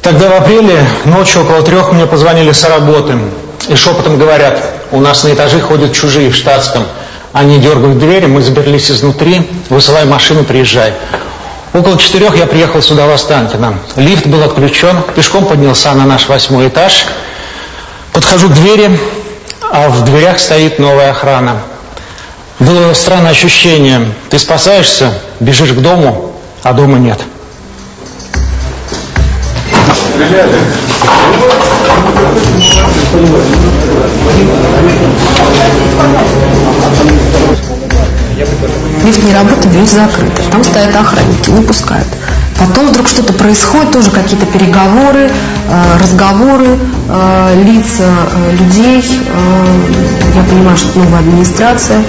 Тогда в апреле ночью около 3 мне позвонили с работы и шепотом говорят: у нас на этаже ходят чужие в штатском. Они дергают двери, мы заперлись изнутри, высылай машину, приезжай. Около 4 я приехал сюда, в Останкино. Лифт был отключен, пешком поднялся на наш 8-й этаж. Подхожу к двери, а в дверях стоит новая охрана. Было странное ощущение. Ты спасаешься, бежишь к дому, а дома нет. Лифт не работает, дверь закрыта. Там стоят охранники, не пускают. Потом вдруг что-то происходит, тоже какие-то переговоры, разговоры, лица людей. Я понимаю, что это новая администрация.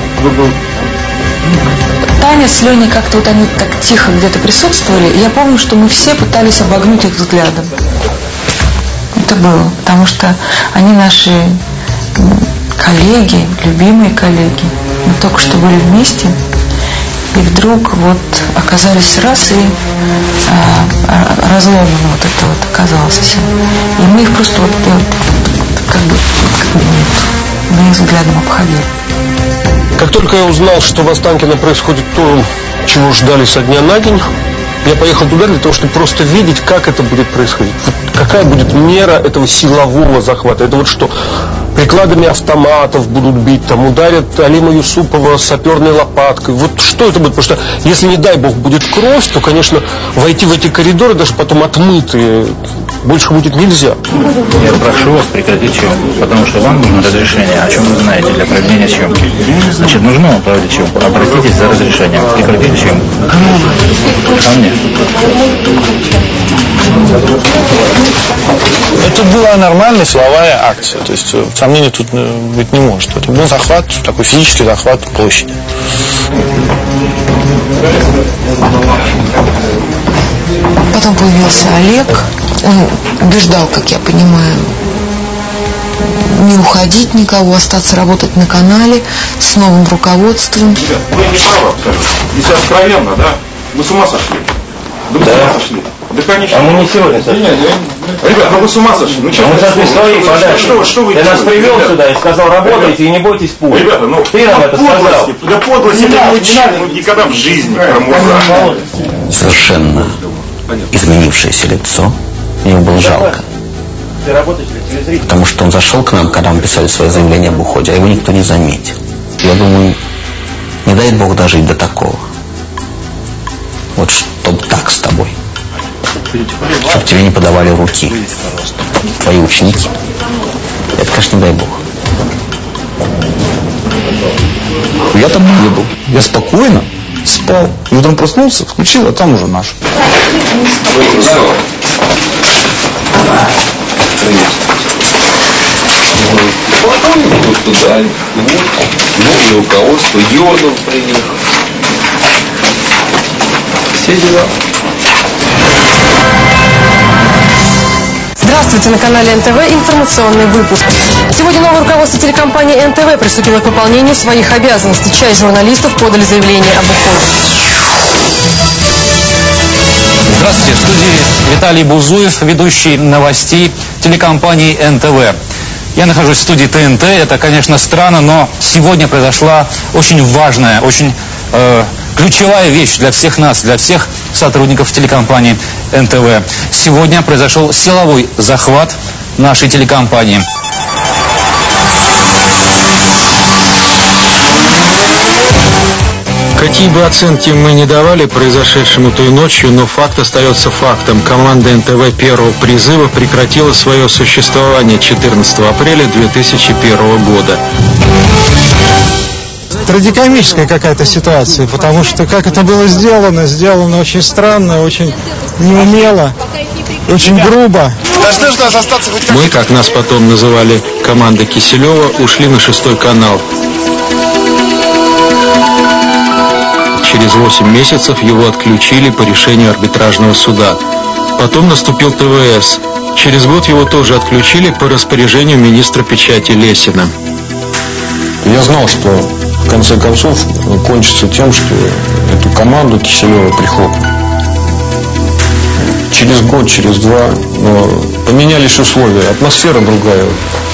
Таня с Леней как-то вот они так тихо где-то присутствовали. И я помню, что мы все пытались обогнуть их взглядом. Это было, потому что они наши коллеги, любимые коллеги. Мы только что были вместе, и вдруг вот оказались раз, и разломано вот это вот оказалось все. И мы их просто вот как бы мы их взглядом обходили. Как только я узнал, что в Останкино происходит то, чего ждали со дня на день, я поехал туда для того, чтобы просто видеть, как это будет происходить. Вот какая будет мера этого силового захвата. Это вот что, прикладами автоматов будут бить, там ударят Алима Юсупова саперной лопаткой. Вот что это будет? Потому что если, не дай бог, будет кровь, то, конечно, войти в эти коридоры, даже потом отмытые, больше будет нельзя. Я прошу вас прекратить съемку, потому что вам нужно разрешение, о чем вы знаете, для проведения съемки. Значит, нужно вам проводить съемку. Обратитесь за разрешением. Прекратите съемку. Ко мне. Это была нормальная силовая акция. То есть сомнений тут быть не может. Это был захват, такой физический захват площади. Потом появился Олег. Он убеждал, как я понимаю, не уходить никого, остаться работать на канале с новым руководством. Вы не правы абсолютно. Если откровенно, да? Вы с ума сошли. Да вы с ума сошли. Да, конечно. А мы не сегодня сошли. Ребят, ну вы с ума сошли. Ну, мы сошли свои подачи. Что вы Ты нас делаете, привел ребята? сюда и сказал, работайте и не бойтесь пуль. Ребята, ну ты нам это сказал. Да подлости это не учили, мы никогда в жизни промурзали. Совершенно изменившееся лицо. Мне было жалко. Потому что он зашел к нам, когда мы писали свое заявление об уходе, а его никто не заметил. Я думаю, не дай Бог дожить до такого. Вот чтоб так с тобой. Чтоб тебе не подавали руки твои ученики. Это, конечно, не дай Бог. Я там не был. Я спокойно спал. И утром проснулся, включил, а там уже наш. Вот туда, новое руководство, Йордан приехал. Все дела. Здравствуйте, на канале НТВ информационный выпуск. Сегодня новое руководство телекомпании НТВ приступило к выполнению своих обязанностей. Часть журналистов подали заявление об уходе. Здравствуйте, в студии Виталий Бузуев, ведущий новостей телекомпании НТВ. Я нахожусь в студии ТНТ, это, конечно, странно, но сегодня произошла очень важная, очень ключевая вещь для всех нас, для всех сотрудников телекомпании НТВ. Сегодня произошел силовой захват нашей телекомпании. Какие бы оценки мы ни давали произошедшему той ночью, но факт остается фактом. Команда НТВ первого призыва прекратила свое существование 14 апреля 2001 года. Трагикомическая какая-то ситуация, потому что как это было сделано очень странно, очень неумело, очень грубо. Мы, как нас потом называли команда Киселева, ушли на 6-й канал. Через 8 месяцев его отключили по решению арбитражного суда. Потом наступил ТВС. Через год его тоже отключили по распоряжению министра печати Лесина. Я знал, что в конце концов кончится тем, что эту команду Киселева прихлопнут. через год, через два, но поменялись условия, атмосфера другая.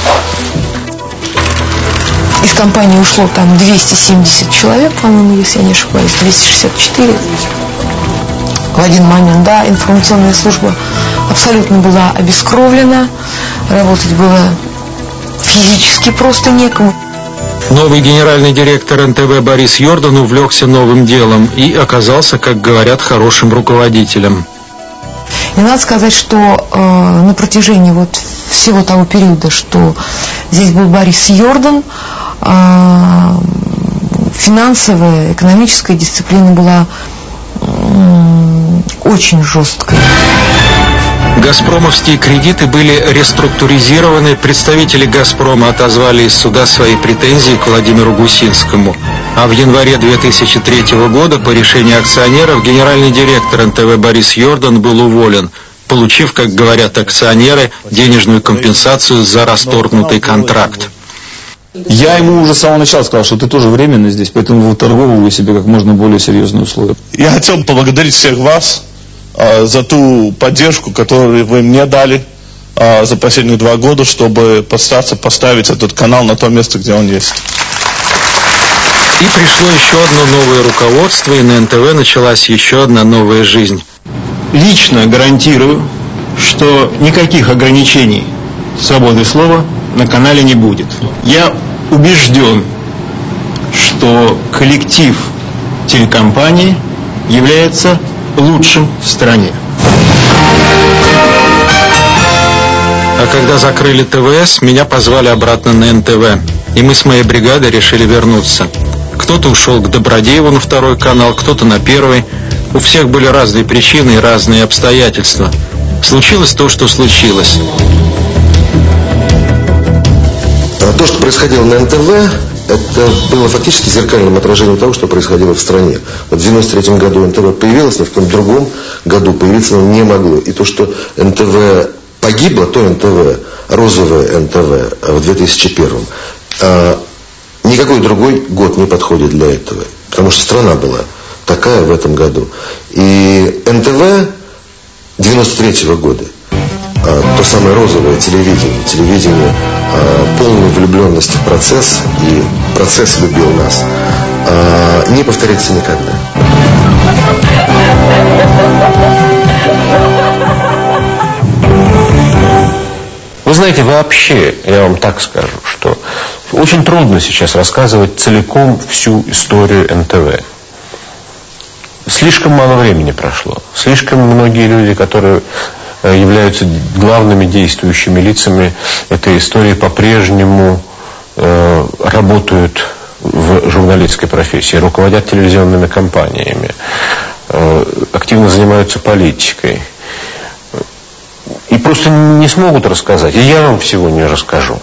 Из компании ушло там 270 человек, по-моему, если я не ошибаюсь, 264. В один момент, да, информационная служба абсолютно была обескровлена, работать было физически просто некому. Новый генеральный директор НТВ Борис Йордан увлекся новым делом и оказался, как говорят, хорошим руководителем. И надо сказать, что на протяжении вот всего того периода, что здесь был Борис Йордан, финансовая, экономическая дисциплина была очень жесткой. Газпромовские кредиты были реструктуризированы, представители «Газпрома» отозвали из суда свои претензии к Владимиру Гусинскому. А в январе 2003 года по решению акционеров генеральный директор НТВ Борис Йордан был уволен, получив, как говорят акционеры, денежную компенсацию за расторгнутый контракт. Я ему уже с самого начала сказал, что ты тоже временно здесь, поэтому выторговывай себе как можно более серьезные условия. Я хотел поблагодарить всех вас за ту поддержку, которую вы мне дали за последние 2 года, чтобы постараться поставить этот канал на то место, где он есть. И пришло еще одно новое руководство, и на НТВ началась еще одна новая жизнь. Лично гарантирую, что никаких ограничений свободы слова на канале не будет. Я убежден, что коллектив телекомпании является лучшим в стране. А когда закрыли ТВС, меня позвали обратно на НТВ. И мы с моей бригадой решили вернуться. Кто-то ушел к Добродееву на 2 канал, кто-то на 1. У всех были разные причины и разные обстоятельства. Случилось то, что случилось. То, что происходило на НТВ, это было фактически зеркальным отражением того, что происходило в стране. Вот в 1993 году НТВ появилось, но в каком-то другом году появиться оно не могло. И то, что НТВ погибло, то НТВ, розовое НТВ в 2001, никакой другой год не подходит для этого. Потому что страна была такая в этом году. И НТВ 1993 года, то самое розовое телевидение полной влюбленности в процесс, и процесс любил нас, не повторится никогда. Вы знаете, вообще, я вам так скажу, что очень трудно сейчас рассказывать целиком всю историю НТВ. Слишком мало времени прошло. Слишком многие люди, которые являются главными действующими лицами этой истории, по-прежнему работают в журналистской профессии, руководят телевизионными компаниями, активно занимаются политикой. И просто не смогут рассказать. И я вам всего не расскажу.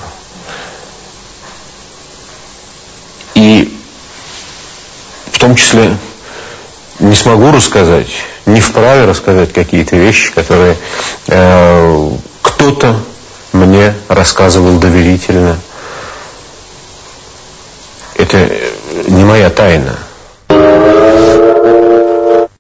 И в том числе не смогу рассказать, не вправе рассказать какие-то вещи, которые кто-то мне рассказывал доверительно. Это не моя тайна.